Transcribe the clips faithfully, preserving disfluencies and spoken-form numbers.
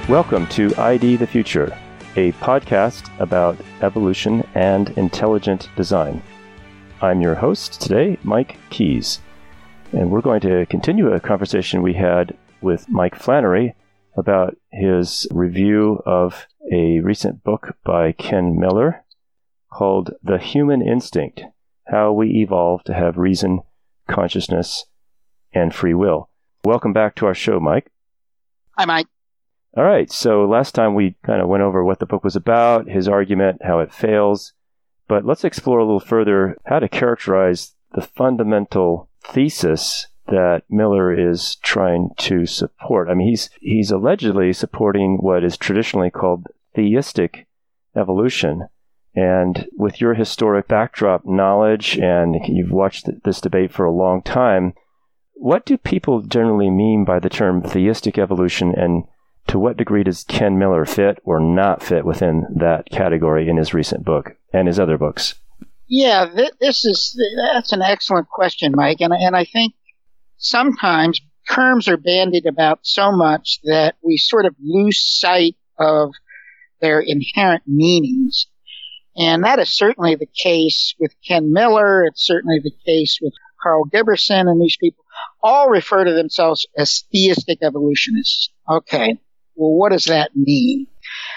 Welcome to I D the Future, a podcast about evolution and intelligent design. I'm your host today, Mike Keys, and we're going to continue a conversation we had with Mike Flannery about his review of a recent book by Ken Miller called The Human Instinct: How We Evolved to Have Reason, Consciousness, and Free Will. Welcome back to our show, Mike. Hi, Mike. All right, so last time we kind of went over what the book was about, his argument, how it fails, but let's explore a little further how to characterize the fundamental thesis that Miller is trying to support. I mean, he's he's allegedly supporting what is traditionally called theistic evolution. And with your historic backdrop knowledge, and you've watched this debate for a long time, what do people generally mean by the term theistic evolution, and to what degree does Ken Miller fit or not fit within that category in his recent book and his other books? Yeah, th- this is that's an excellent question, Mike. And, and I think sometimes terms are bandied about so much that we sort of lose sight of their inherent meanings. And that is certainly the case with Ken Miller. It's certainly the case with Carl Giberson, and these people all refer to themselves as theistic evolutionists. Okay. Well, what does that mean?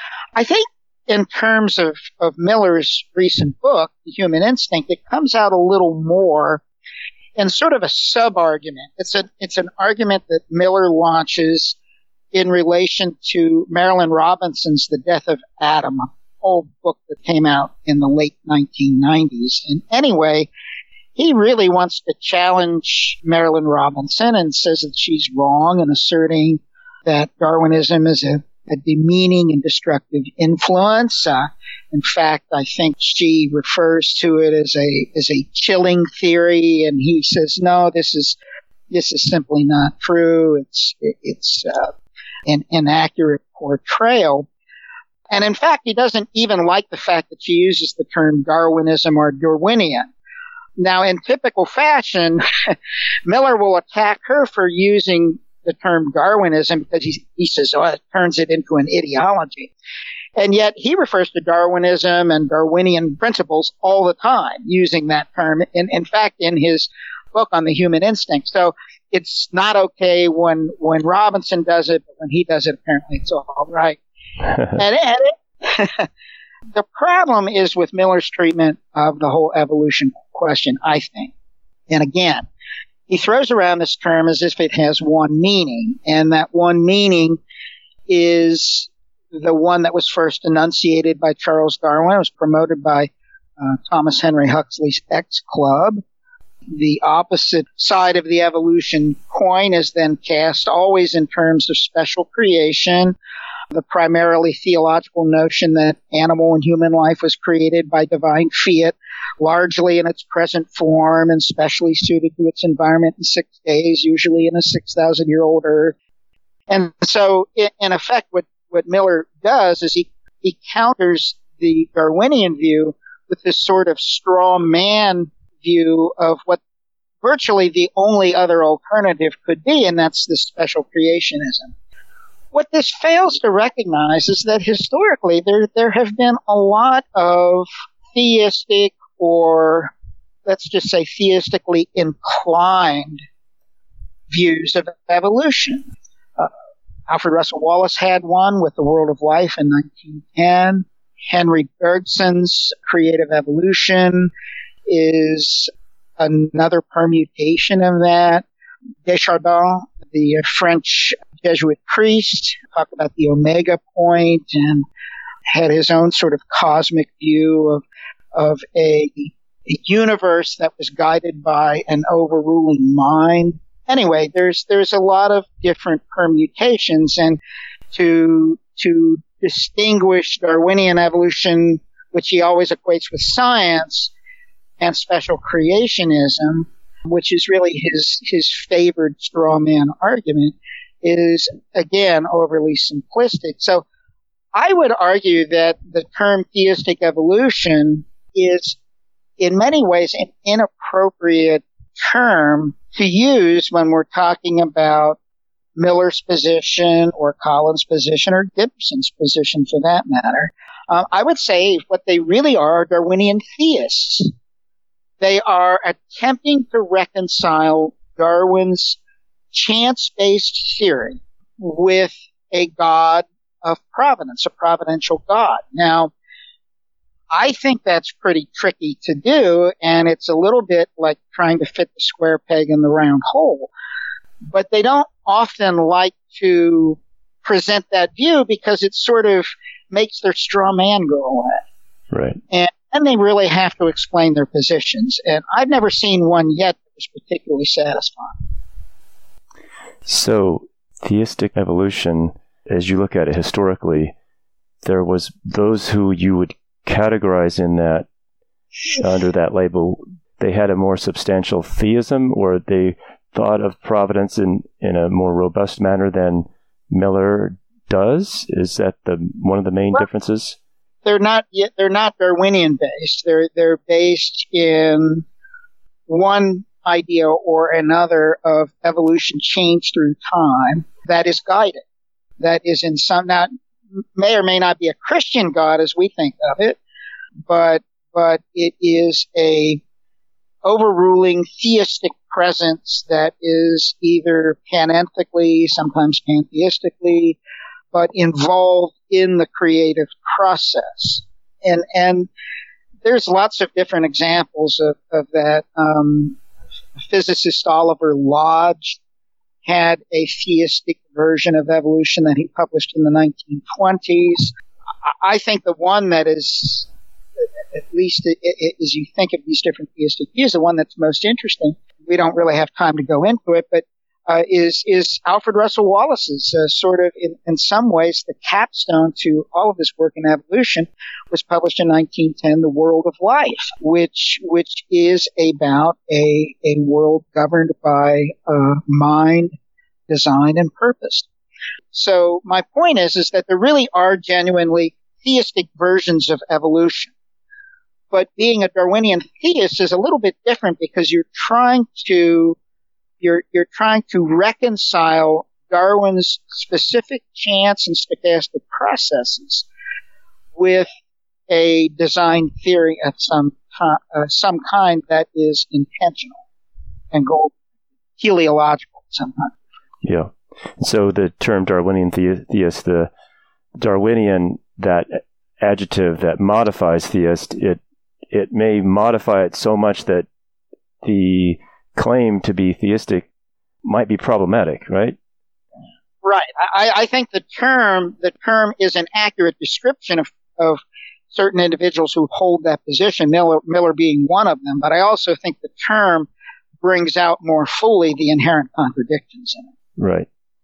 I think in terms of, of Miller's recent book, The Human Instinct, it comes out a little more in sort of a sub-argument. It's a, it's an argument that Miller launches in relation to Marilynne Robinson's The Death of Adam, an old book that came out in the late nineteen nineties. And anyway, he really wants to challenge Marilynne Robinson and says that she's wrong in asserting that Darwinism is a, a demeaning and destructive influence. Uh, in fact, I think she refers to it as a as a chilling theory, and he says, no, this is this is simply not true. It's it's uh, an inaccurate portrayal. And in fact, he doesn't even like the fact that she uses the term Darwinism or Darwinian. Now, in typical fashion, Miller will attack her for using the term Darwinism because he, he says, oh, it turns it into an ideology. And yet he refers to Darwinism and Darwinian principles all the time using that term. In, in fact, in his book on the human instinct. So it's not okay when, when Robinson does it, but when he does it, apparently it's all right. and, and it, the problem is with Miller's treatment of the whole evolution question, I think. And again, he throws around this term as if it has one meaning, and that one meaning is the one that was first enunciated by Charles Darwin. It was promoted by uh, Thomas Henry Huxley's X Club. The opposite side of the evolution coin is then cast always in terms of special creation, the primarily theological notion that animal and human life was created by divine fiat, largely in its present form and specially suited to its environment in six days, usually in a six thousand year old Earth. And so, in effect, what, what Miller does is he, he counters the Darwinian view with this sort of straw man view of what virtually the only other alternative could be, and that's the special creationism. What this fails to recognize is that historically there there have been a lot of theistic, or let's just say theistically inclined views of evolution. Uh, Alfred Russel Wallace had one with The World of Life in nineteen ten. Henry Bergson's Creative Evolution is another permutation of that. Deschardins, the French Jesuit priest, talked about the omega point and had his own sort of cosmic view of of a, a universe that was guided by an overruling mind. Anyway, there's there's a lot of different permutations, and to to distinguish Darwinian evolution, which he always equates with science, and special creationism, which is really his his favored straw man argument, is again overly simplistic. So I would argue that the term theistic evolution is in many ways an inappropriate term to use when we're talking about Miller's position or Collins' position or Gibson's position for that matter. Uh, I would say what they really are are Darwinian theists. They are attempting to reconcile Darwin's chance-based theory with a God of providence, a providential God. Now, I think that's pretty tricky to do, and it's a little bit like trying to fit the square peg in the round hole. But they don't often like to present that view because it sort of makes their straw man go away. Right. And then they really have to explain their positions. And I've never seen one yet that was particularly satisfying. So, theistic evolution, as you look at it historically, there was those who you would categorize in that, under that label, they had a more substantial theism, or they thought of providence in, in a more robust manner than Miller does? Is that the one of the main well, differences? They're not yet, they're not Darwinian based. They're they're based in one idea or another of evolution change through time that is guided. That is in some, not may or may not be a Christian God as we think of it, but but it is a overruling theistic presence that is either panenthically, sometimes pantheistically, but involved in the creative process. And and there's lots of different examples of, of that. Um, physicist Oliver Lodge had a theistic version of evolution that he published in the nineteen twenties. I think the one that is, at least as you think of these different theistic views, the one that's most interesting, we don't really have time to go into it, but uh, is is Alfred Russel Wallace's uh, sort of, in, in some ways, the capstone to all of this work in evolution, was published in nineteen ten, The World of Life, which which is about a a world governed by uh, mind, design, and purpose. So my point is, is that there really are genuinely theistic versions of evolution. But being a Darwinian theist is a little bit different because you're trying to you're you're trying to reconcile Darwin's specific chance and stochastic processes with a design theory of some uh, some kind that is intentional and goal teleological sometimes. Yeah. So the term Darwinian the- theist, the Darwinian, that adjective that modifies theist, it it may modify it so much that the claim to be theistic might be problematic, right? Right. I, I think the term the term is an accurate description of, of certain individuals who hold that position, Miller, Miller being one of them. But I also think the term brings out more fully the inherent contradictions in it. Right.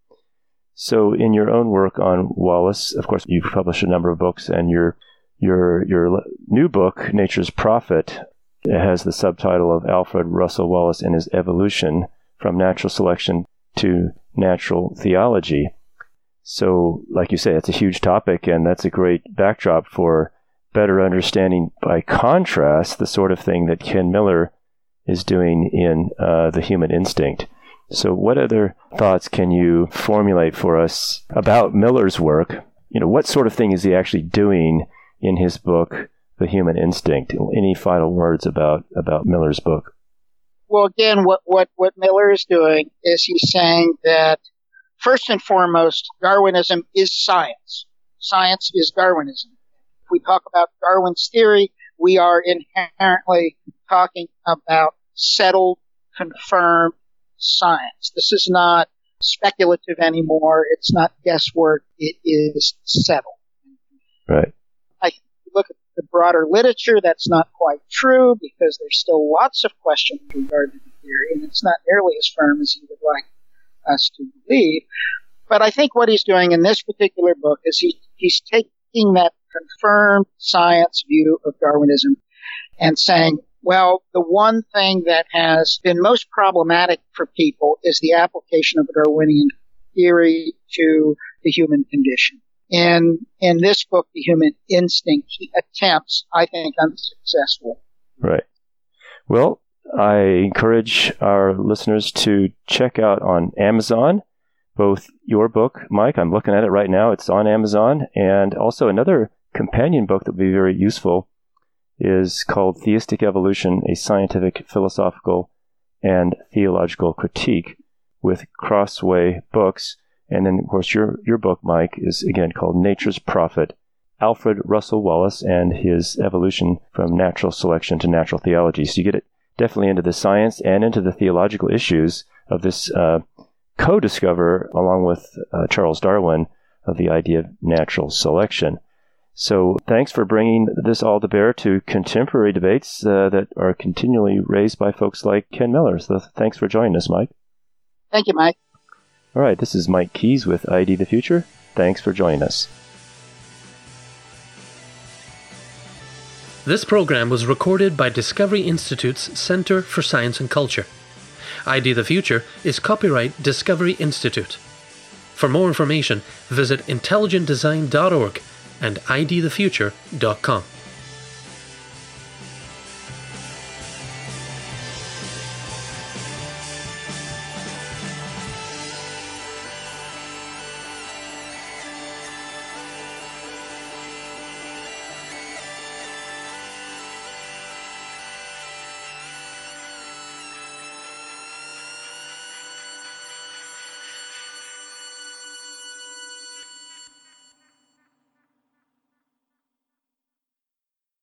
So in your own work on Wallace, of course, you've published a number of books, and your your your new book, Nature's Prophet, it has the subtitle of Alfred Russel Wallace and His Evolution from Natural Selection to Natural Theology. So, like you say, it's a huge topic, and that's a great backdrop for better understanding, by contrast, the sort of thing that Ken Miller is doing in uh, The Human Instinct. So what other thoughts can you formulate for us about Miller's work? You know, what sort of thing is he actually doing in his book, The Human Instinct? Any final words about, about Miller's book? Well, again, what, what, what Miller is doing is he's saying that, first and foremost, Darwinism is science. Science is Darwinism. If we talk about Darwin's theory, we are inherently talking about settled, confirmed science. This is not speculative anymore. It's not guesswork. It is settled. Right. I think if you look at the broader literature, that's not quite true because there's still lots of questions regarding the theory, and it's not nearly as firm as you would like us to believe. But I think what he's doing in this particular book is he, he's taking that confirmed science view of Darwinism and saying, well, the one thing that has been most problematic for people is the application of the Darwinian theory to the human condition. In, in this book, The Human Instinct, he attempts, I think, unsuccessfully. Right. Well, I encourage our listeners to check out on Amazon both your book, Mike, I'm looking at it right now, it's on Amazon, and also another companion book that would be very useful is called Theistic Evolution, a Scientific, Philosophical, and Theological Critique with Crossway Books. And then, of course, your, your book, Mike, is again called Nature's Prophet, Alfred Russel Wallace and his evolution from natural selection to natural theology. So you get it definitely into the science and into the theological issues of this uh, co-discoverer, along with uh, Charles Darwin, of the idea of natural selection. So thanks for bringing this all to bear to contemporary debates uh, that are continually raised by folks like Ken Miller. So thanks for joining us, Mike. Thank you, Mike. All right, this is Mike Keys with I D the Future. Thanks for joining us. This program was recorded by Discovery Institute's Center for Science and Culture. I D the Future is copyright Discovery Institute. For more information, visit intelligent design dot org and I D the future dot com.